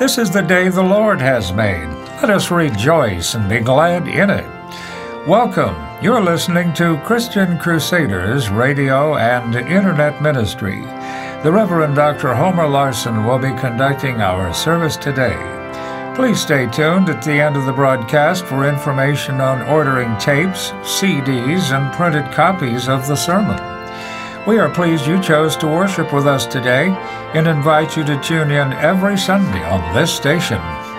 This is the day the Lord has made. Let us rejoice and be glad in it. Welcome. You're listening to Christian Crusaders Radio and Internet Ministry. The Reverend Dr. Homer Larson will be conducting our service today. Please stay tuned at the end of the broadcast for information on ordering tapes, CDs, and printed copies of the sermon. We are pleased you chose to worship with us today and invite you to tune in every Sunday on this station.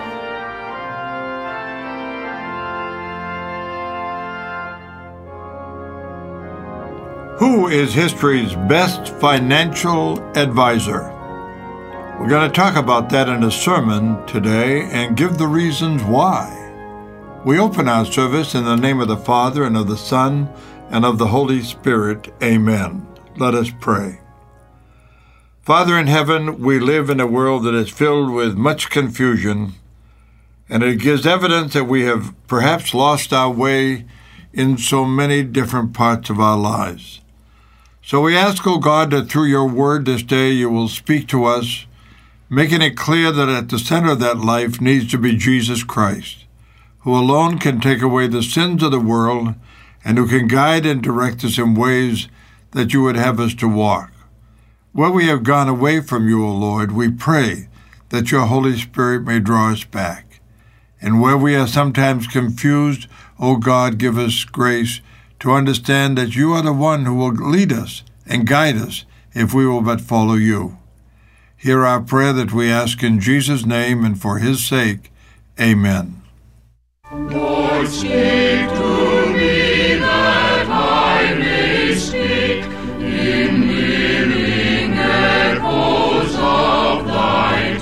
Who is history's best financial advisor? We're going to talk about that in a sermon today and give the reasons why. We open our service in the name of the Father, and of the Son, and of the Holy Spirit. Amen. Let us pray. Father in heaven, we live in a world that is filled with much confusion, and it gives evidence that we have perhaps lost our way in so many different parts of our lives. So we ask, O God, that through your word this day you will speak to us, making it clear that at the center of that life needs to be Jesus Christ, who alone can take away the sins of the world and who can guide and direct us in ways that you would have us to walk. Where we have gone away from you, O Lord, we pray that your Holy Spirit may draw us back. And where we are sometimes confused, O God, give us grace to understand that you are the one who will lead us and guide us if we will but follow you. Hear our prayer that we ask in Jesus' name and for his sake. Amen. Lord, speak to me that I may speak in living echoes of thy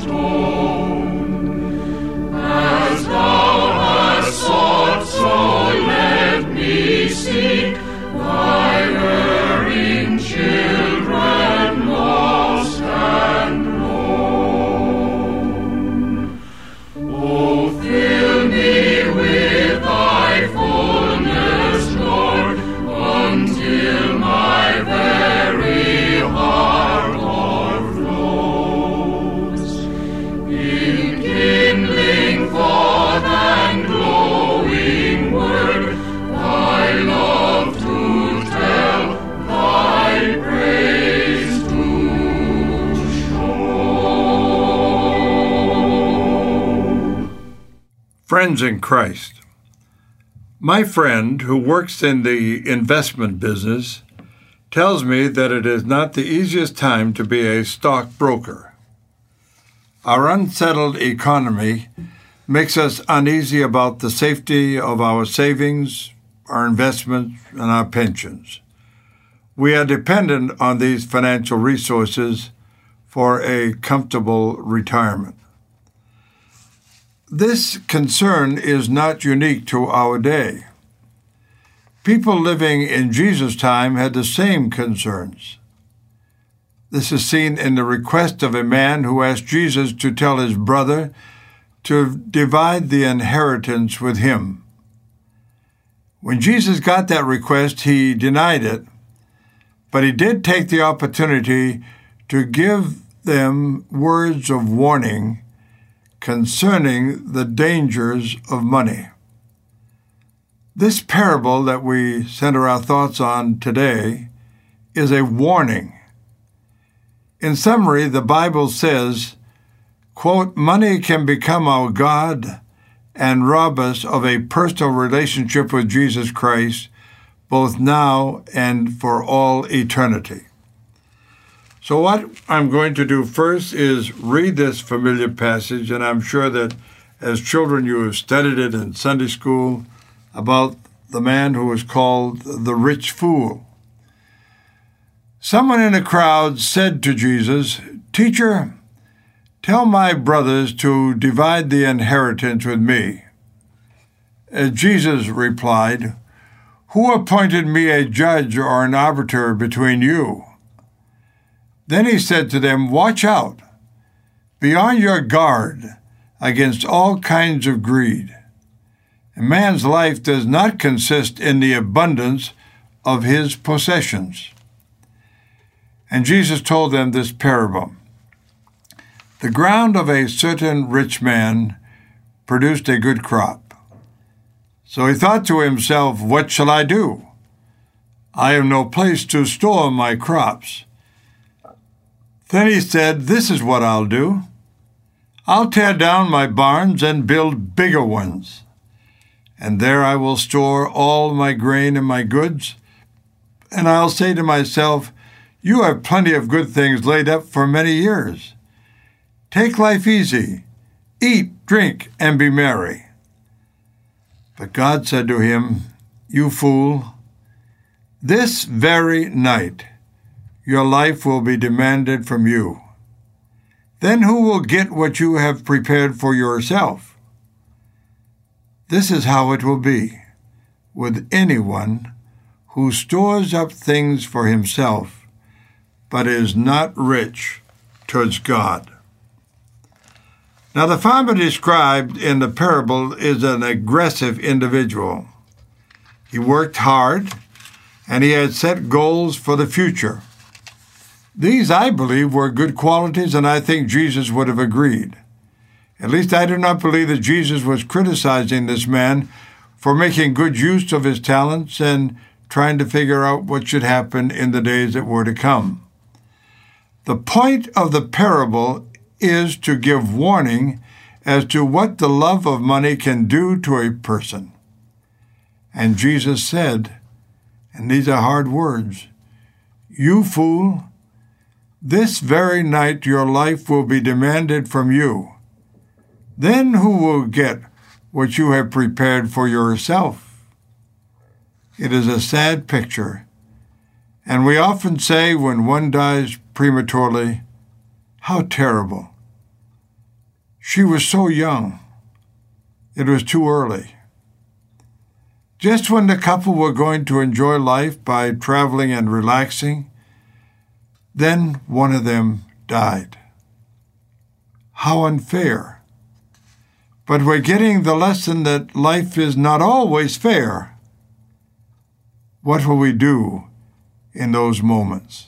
tone. As thou hast sought, so let me seek thy erring children lost and lone. Oh, fill me with thy fullness, Lord, until my very heart o'erflows. In kindling forth and glowing word, thy love to tell, thy praise to show. Friends in Christ. My friend, who works in the investment business, tells me that it is not the easiest time to be a stockbroker. Our unsettled economy makes us uneasy about the safety of our savings, our investments, and our pensions. We are dependent on these financial resources for a comfortable retirement. This concern is not unique to our day. People living in Jesus' time had the same concerns. This is seen in the request of a man who asked Jesus to tell his brother to divide the inheritance with him. When Jesus got that request, he denied it, but he did take the opportunity to give them words of warning concerning the dangers of money. This parable that we center our thoughts on today is a warning. In summary, the Bible says, quote, money can become our God and rob us of a personal relationship with Jesus Christ, both now and for all eternity. So what I'm going to do first is read this familiar passage, and I'm sure that as children you have studied it in Sunday school about the man who was called the rich fool. Someone in the crowd said to Jesus, "Teacher, tell my brothers to divide the inheritance with me." Jesus replied, "Who appointed me a judge or an arbiter between you?" Then he said to them, "Watch out. Be on your guard against all kinds of greed. A man's life does not consist in the abundance of his possessions." And Jesus told them this parable. The ground of a certain rich man produced a good crop. So he thought to himself, "What shall I do? I have no place to store my crops." Then he said, "This is what I'll do. I'll tear down my barns and build bigger ones. And there I will store all my grain and my goods. And I'll say to myself, you have plenty of good things laid up for many years. Take life easy. Eat, drink, and be merry." But God said to him, "You fool, this very night your life will be demanded from you. Then who will get what you have prepared for yourself? This is how it will be with anyone who stores up things for himself, but is not rich towards God." Now, the farmer described in the parable is an aggressive individual. He worked hard, and he had set goals for the future. These, I believe, were good qualities, and I think Jesus would have agreed. At least I do not believe that Jesus was criticizing this man for making good use of his talents and trying to figure out what should happen in the days that were to come. The point of the parable is to give warning as to what the love of money can do to a person. And Jesus said, and these are hard words, "You fool, this very night your life will be demanded from you. Then who will get what you have prepared for yourself?" It is a sad picture, and we often say when one dies prematurely, "How terrible. She was so young. It was too early." Just when the couple were going to enjoy life by traveling and relaxing, then one of them died. How unfair. But we're getting the lesson that life is not always fair. What will we do in those moments?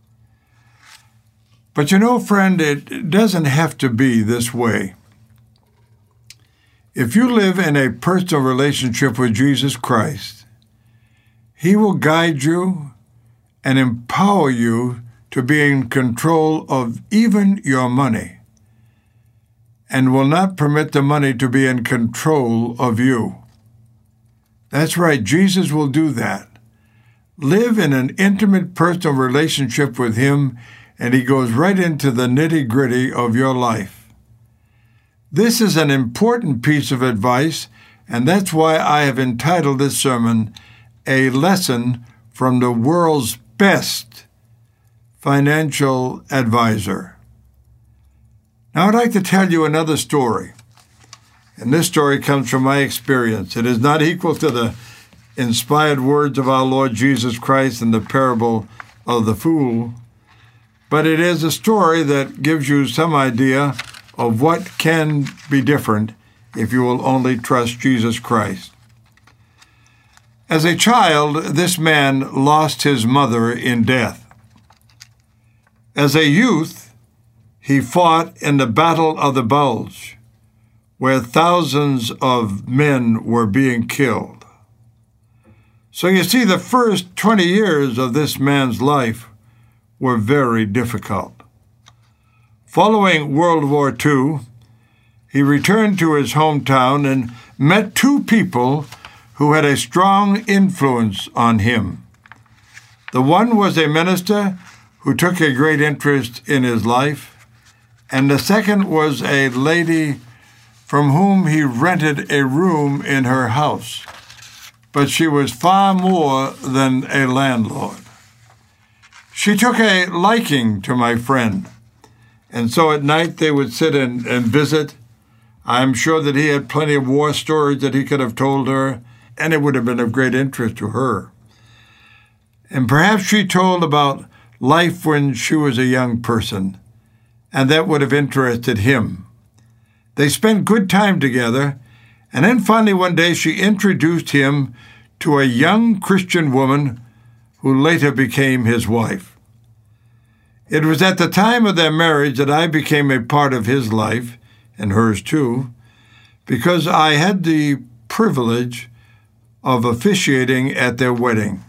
But you know, friend, it doesn't have to be this way. If you live in a personal relationship with Jesus Christ, He will guide you and empower you to be in control of even your money, and will not permit the money to be in control of you. That's right, Jesus will do that. Live in an intimate personal relationship with Him, and He goes right into the nitty-gritty of your life. This is an important piece of advice, and that's why I have entitled this sermon, "A Lesson from the World's Best Financial Advisor." Now, I'd like to tell you another story, and this story comes from my experience. It is not equal to the inspired words of our Lord Jesus Christ in the parable of the fool, but it is a story that gives you some idea of what can be different if you will only trust Jesus Christ. As a child, this man lost his mother in death. As a youth, he fought in the Battle of the Bulge, where thousands of men were being killed. So you see, the first 20 years of this man's life were very difficult. Following World War II, he returned to his hometown and met two people who had a strong influence on him. The one was a minister who took a great interest in his life, and the second was a lady from whom he rented a room in her house. But she was far more than a landlord. She took a liking to my friend, and so at night they would sit and visit. I'm sure that he had plenty of war stories that he could have told her, and it would have been of great interest to her. And perhaps she told about life when she was a young person, and that would have interested him. They spent good time together, and then finally one day she introduced him to a young Christian woman who later became his wife. It was at the time of their marriage that I became a part of his life, and hers too, because I had the privilege of officiating at their wedding.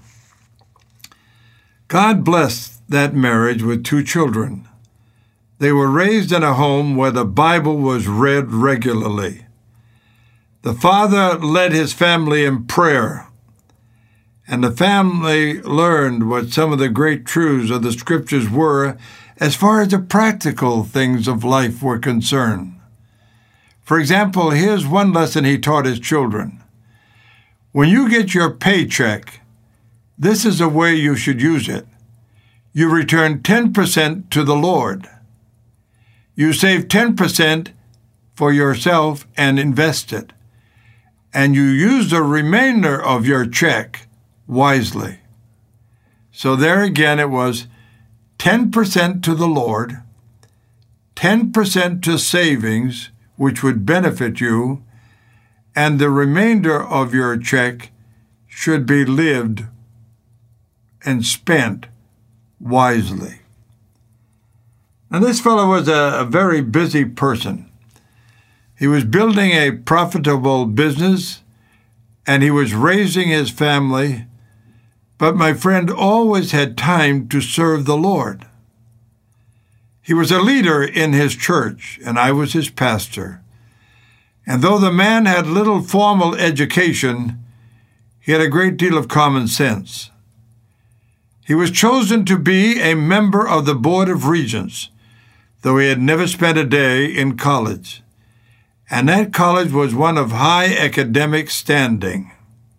God blessed that marriage with 2 children. They were raised in a home where the Bible was read regularly. The father led his family in prayer, and the family learned what some of the great truths of the Scriptures were as far as the practical things of life were concerned. For example, here's one lesson he taught his children. When you get your paycheck, this is the way you should use it. You return 10% to the Lord. You save 10% for yourself and invest it. And you use the remainder of your check wisely. So there again it was 10% to the Lord, 10% to savings, which would benefit you, and the remainder of your check should be lived and spent wisely. Now this fellow was a very busy person. He was building a profitable business, and he was raising his family, but my friend always had time to serve the Lord. He was a leader in his church, and I was his pastor. And though the man had little formal education, he had a great deal of common sense. He was chosen to be a member of the Board of Regents, though he had never spent a day in college. And that college was one of high academic standing.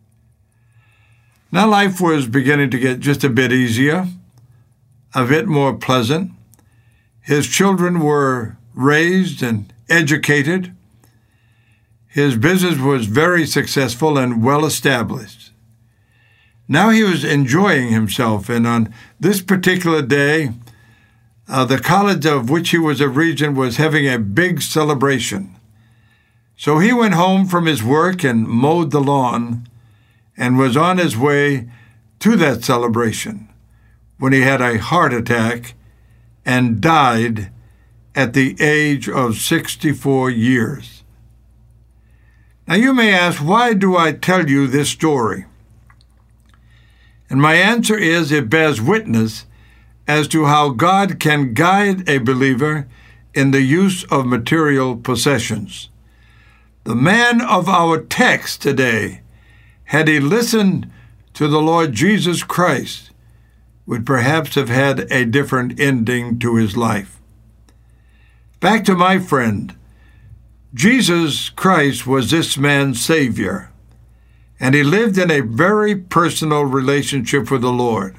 Now life was beginning to get just a bit easier, a bit more pleasant. His children were raised and educated. His business was very successful and well established. Now he was enjoying himself, and on this particular day, the college of which he was a regent was having a big celebration. So he went home from his work and mowed the lawn and was on his way to that celebration when he had a heart attack and died at the age of 64 years. Now you may ask, why do I tell you this story? And my answer is, it bears witness as to how God can guide a believer in the use of material possessions. The man of our text today, had he listened to the Lord Jesus Christ, would perhaps have had a different ending to his life. Back to my friend. Jesus Christ was this man's Savior, and he lived in a very personal relationship with the Lord.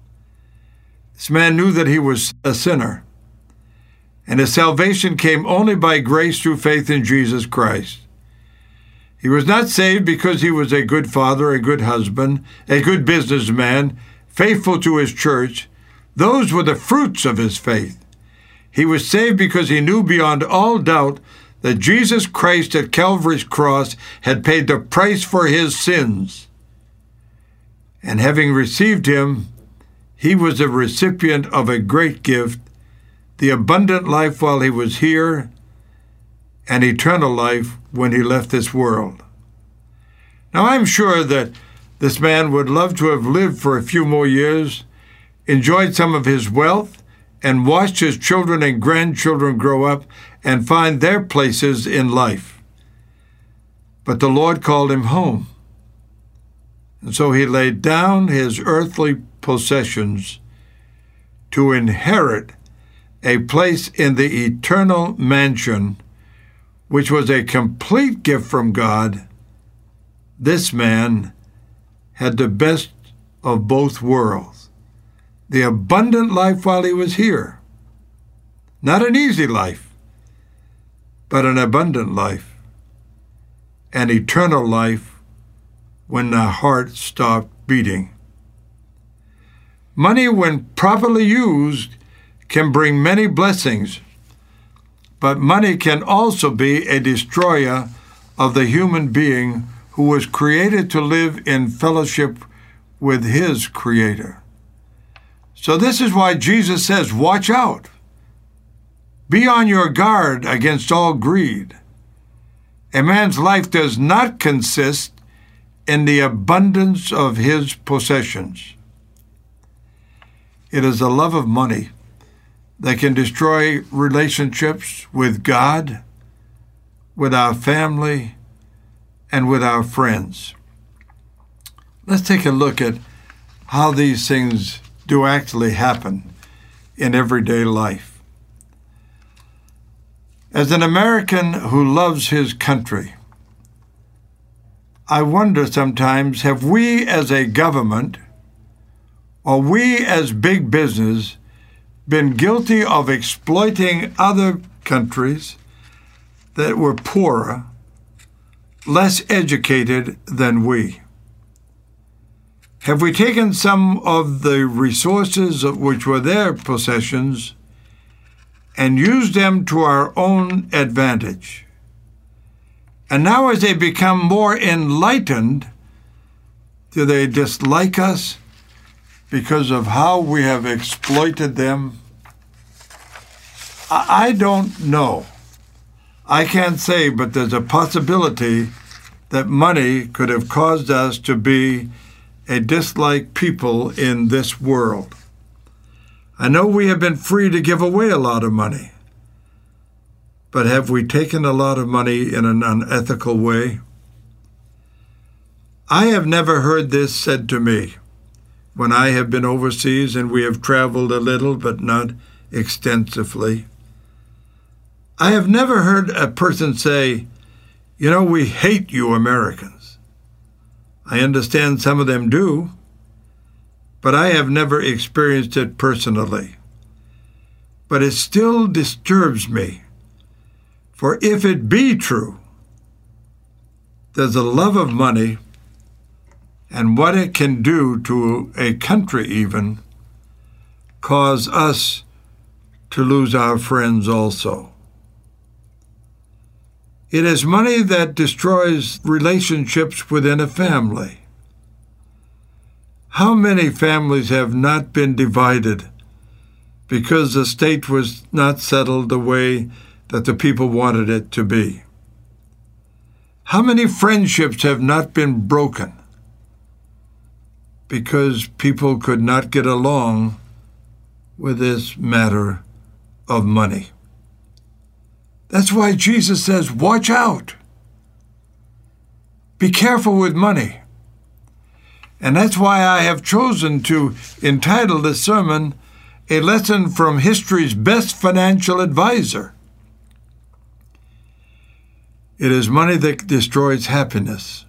This man knew that he was a sinner, and his salvation came only by grace through faith in Jesus Christ. He was not saved because he was a good father, a good husband, a good businessman, faithful to his church. Those were the fruits of his faith. He was saved because he knew beyond all doubt that Jesus Christ at Calvary's cross had paid the price for his sins. And having received him, he was a recipient of a great gift, the abundant life while he was here, and eternal life when he left this world. Now I'm sure that this man would love to have lived for a few more years, enjoyed some of his wealth, and watched his children and grandchildren grow up and find their places in life. But the Lord called him home. And so he laid down his earthly possessions to inherit a place in the eternal mansion, which was a complete gift from God. This man had the best of both worlds. The abundant life while he was here. Not an easy life, but an abundant life. An eternal life when the heart stopped beating. Money, when properly used, can bring many blessings, but money can also be a destroyer of the human being who was created to live in fellowship with his Creator. So this is why Jesus says, watch out. Be on your guard against all greed. A man's life does not consist in the abundance of his possessions. It is the love of money that can destroy relationships with God, with our family, and with our friends. Let's take a look at how these things do actually happen in everyday life. As an American who loves his country, I wonder sometimes, have we as a government or we as big business been guilty of exploiting other countries that were poorer, less educated than we? Have we taken some of the resources which were their possessions and used them to our own advantage? And now as they become more enlightened, do they dislike us because of how we have exploited them? I don't know. I can't say, but there's a possibility that money could have caused us to be a disliked people in this world. I know we have been free to give away a lot of money, but have we taken a lot of money in an unethical way? I have never heard this said to me when I have been overseas and we have traveled a little but not extensively. I have never heard a person say, you know, we hate you Americans. I understand some of them do, but I have never experienced it personally. But it still disturbs me, for if it be true, there's a love of money and what it can do to a country even cause us to lose our friends also. It is money that destroys relationships within a family. How many families have not been divided because the state was not settled the way that the people wanted it to be? How many friendships have not been broken because people could not get along with this matter of money? That's why Jesus says, watch out. Be careful with money. And that's why I have chosen to entitle this sermon, A Lesson from History's Best Financial Advisor. It is money that destroys happiness.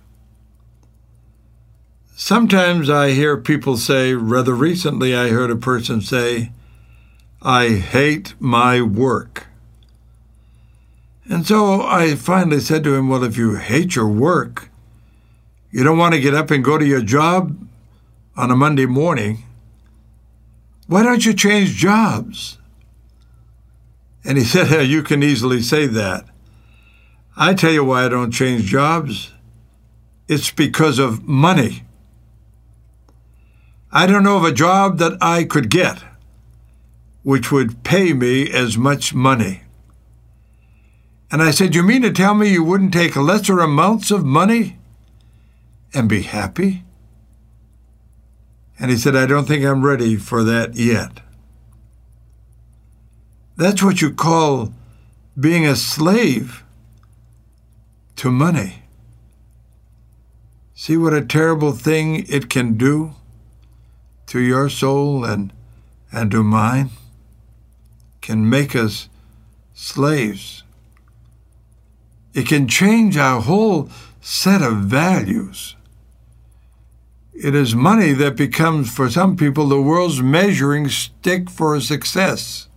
Sometimes I hear people say, rather recently I heard a person say, I hate my work. And so I finally said to him, well, if you hate your work, you don't want to get up and go to your job on a Monday morning, why don't you change jobs? And he said, you can easily say that. I tell you why I don't change jobs. It's because of money. I don't know of a job that I could get which would pay me as much money. And I said, you mean to tell me you wouldn't take lesser amounts of money and be happy? And he said, I don't think I'm ready for that yet. That's what you call being a slave to money. See what a terrible thing it can do to your soul and to mine? Can make us slaves. It can change our whole set of values. It is money that becomes, for some people, the world's measuring stick for success.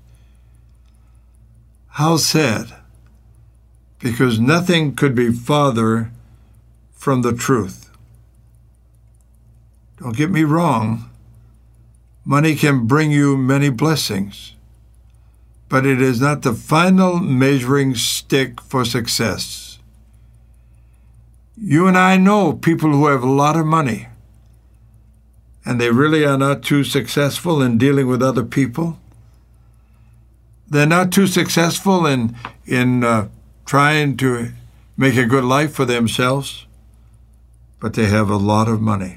How sad, because nothing could be farther from the truth. Don't get me wrong, money can bring you many blessings, but it is not the final measuring stick for success. You and I know people who have a lot of money, and they really are not too successful in dealing with other people. They're not too successful in trying to make a good life for themselves, but they have a lot of money.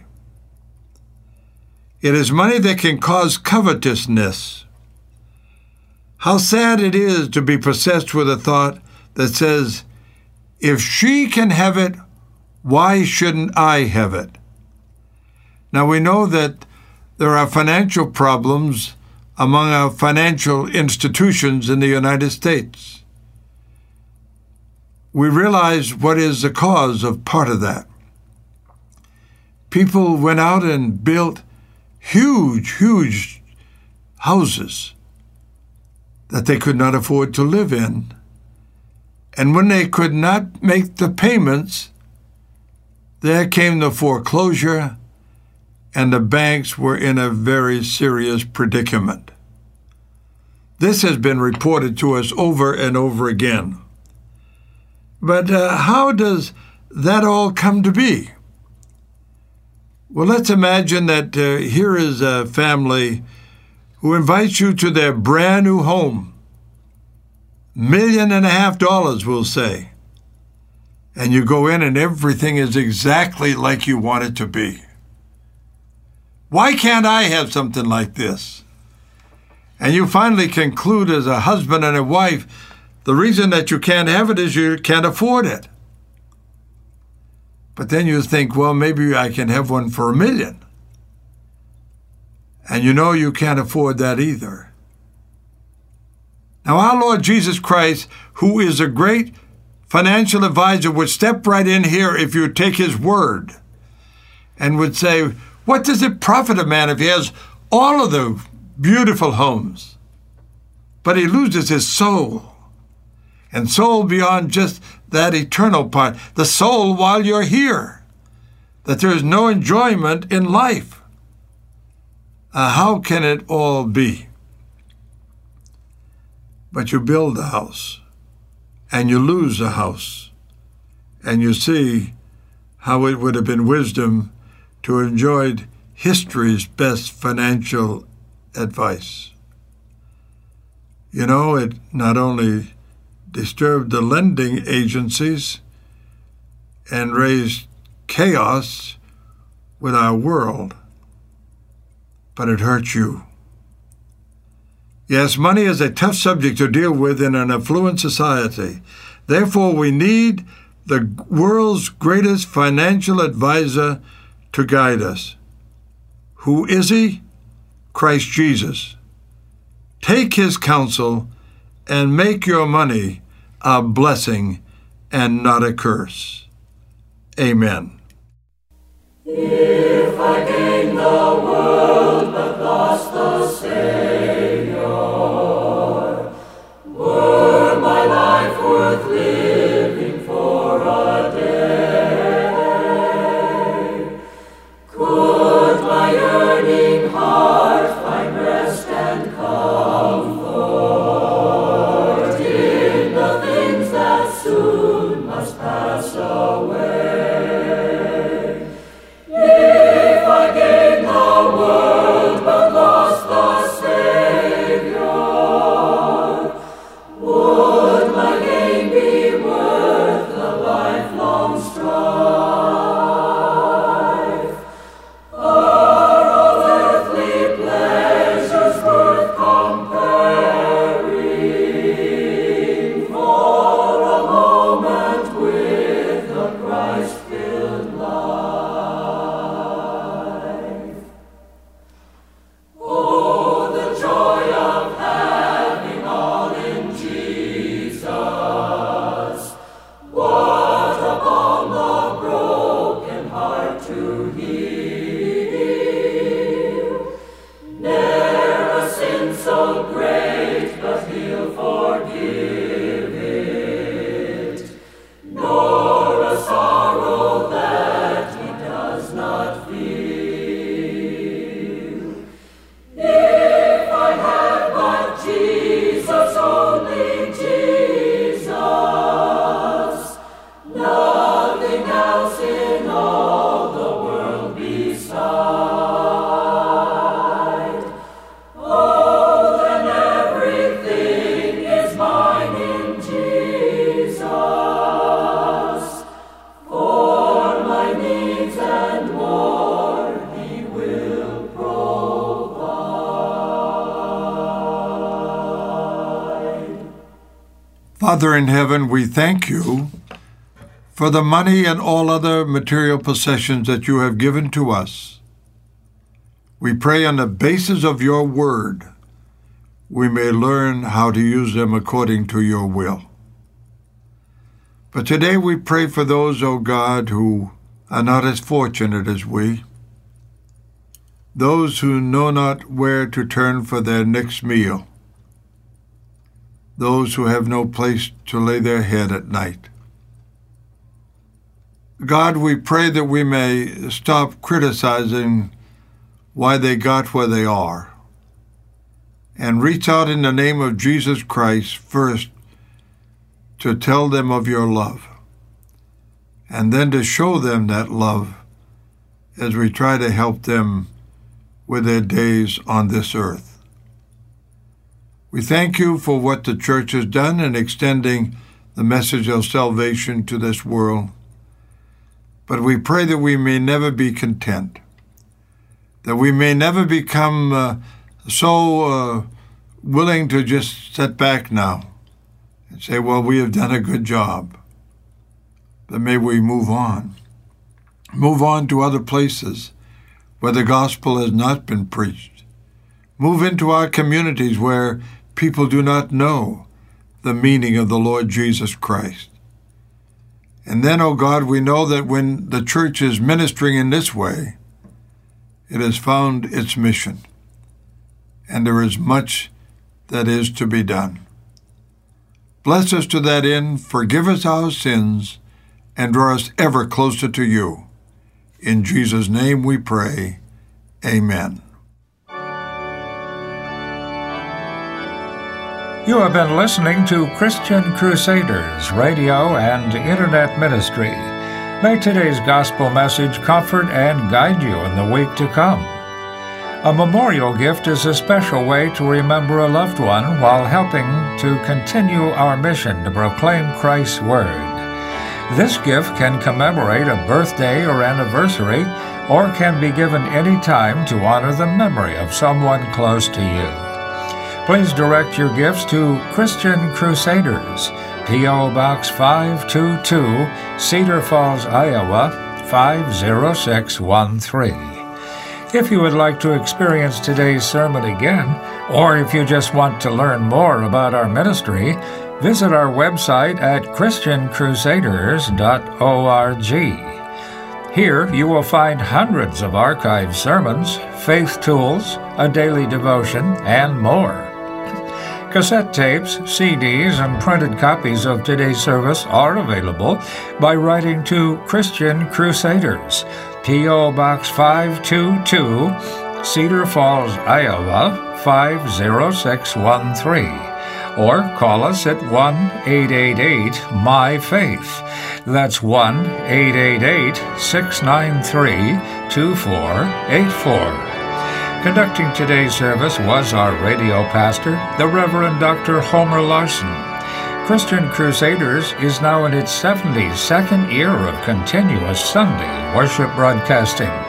It is money that can cause covetousness. How sad it is to be possessed with a thought that says, if she can have it, why shouldn't I have it? Now we know that there are financial problems among our financial institutions in the United States. We realize what is the cause of part of that. People went out and built huge houses that they could not afford to live in. And when they could not make the payments, there came the foreclosure, and the banks were in a very serious predicament. This has been reported to us over and over again. But how does that all come to be? Well, let's imagine that here is a family who invites you to their brand new home, $1.5 million, we'll say, and you go in and everything is exactly like you want it to be. Why can't I have something like this? And you finally conclude as a husband and a wife, the reason that you can't have it is you can't afford it. But then you think, well, maybe I can have one for $1 million. And you know you can't afford that either. Now, our Lord Jesus Christ, who is a great financial advisor, would step right in here if you take his word and would say, what does it profit a man if he has all of the beautiful homes, but he loses his soul? And soul beyond just that eternal part, the soul while you're here, that there is no enjoyment in life. How can it all be? But you build a house, and you lose a house, and you see how it would have been wisdom to have enjoyed history's best financial advice. You know, it not only disturbed the lending agencies and raised chaos with our world, but it hurt you. Yes, money is a tough subject to deal with in an affluent society. Therefore, we need the world's greatest financial advisor to guide us. Who is he? Christ Jesus. Take his counsel and make your money a blessing and not a curse. Amen. If I gain the world but lost the Savior, were my life worth living for a day? Could my yearning heart find rest and comfort in the things that soon must pass away? If I gain the world but lost the Savior, would my gain be worth the lifelong strife? Are all earthly pleasures worth comparing for a moment with the Christ-filled life? Oh, the joy of having all in Jesus! What a balm the broken heart to heal! Ne'er a sin so great, but he'll forgive it, nor a sorrow Father in heaven, we thank you for the money and all other material possessions that you have given to us. We pray on the basis of your word, we may learn how to use them according to your will. But today we pray for those, O God, who are not as fortunate as we, those who know not where to turn for their next meal, those who have no place to lay their head at night. God, we pray that we may stop criticizing why they got where they are and reach out in the name of Jesus Christ first to tell them of your love and then to show them that love as we try to help them with their days on this earth. We thank you for what the church has done in extending the message of salvation to this world. But we pray that we may never be content, that we may never become so willing to just sit back now and say, well, we have done a good job. But may we move on to other places where the gospel has not been preached. Move into our communities where people do not know the meaning of the Lord Jesus Christ. And then, O God, we know that when the church is ministering in this way, it has found its mission, and there is much that is to be done. Bless us to that end, forgive us our sins, and draw us ever closer to you. In Jesus' name we pray. Amen. You have been listening to Christian Crusaders Radio and Internet Ministry. May today's gospel message comfort and guide you in the week to come. A memorial gift is a special way to remember a loved one while helping to continue our mission to proclaim Christ's Word. This gift can commemorate a birthday or anniversary, or can be given any time to honor the memory of someone close to you. Please direct your gifts to Christian Crusaders, P.O. Box 522, Cedar Falls, Iowa, 50613. If you would like to experience today's sermon again, or if you just want to learn more about our ministry, visit our website at christiancrusaders.org. Here you will find hundreds of archived sermons, faith tools, a daily devotion, and more. Cassette tapes, CDs, and printed copies of today's service are available by writing to Christian Crusaders, P.O. Box 522, Cedar Falls, Iowa, 50613, or call us at 1-888-MY-FAITH. That's 1-888-693-2484. Conducting today's service was our radio pastor, the Reverend Dr. Homer Larson. Christian Crusaders is now in its 72nd year of continuous Sunday worship broadcasting.